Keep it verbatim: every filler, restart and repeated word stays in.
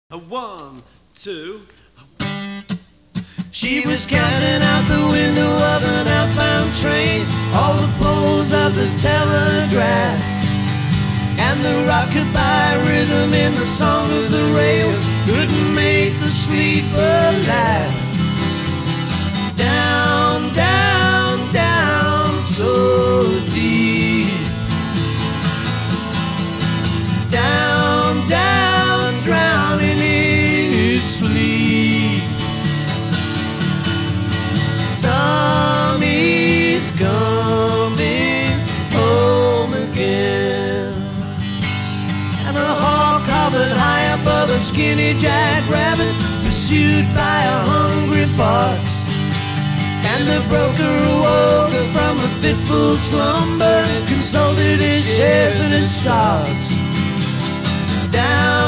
A one, two. She was counting out the window of an outbound train, all the poles of the telegraph, and the rockabye rhythm in the song of the rails couldn't make the sleeper laugh. Down, down, down, so deep. Down, down, drowning in his sleep. Tommy's coming home again. And a hawk hovered high above a skinny jackrabbit, pursued by a hungry fox. And the broker awoke from a fitful slumber and consulted his shares and his stocks. Down